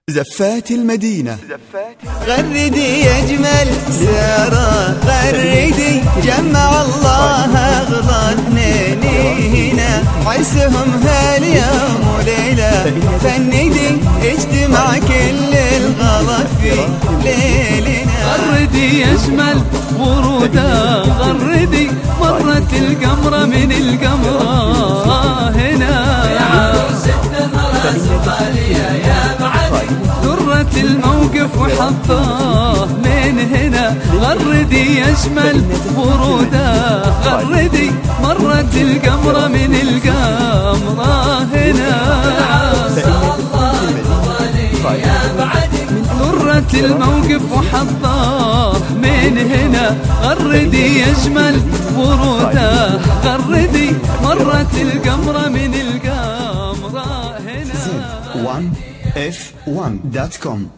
زفات المدينة غردي يجمل سارة غردي جمع الله أغلى اثنين هنا عرسهم هاليوم وليلة فندي اجتمع كل الغلا في ليلنا. غردي يجمل ورودة غردي مرت القمرة من القمرة هنا درت الموقف وحطاه من هنا. غردي يشمل ورودة غردي مرت القمرة من القمرة هنا درت الموقف وحطاه من هنا. غردي يشمل ورودة غردي مرت القمرة من القمرة هنا. ZIN1F1.com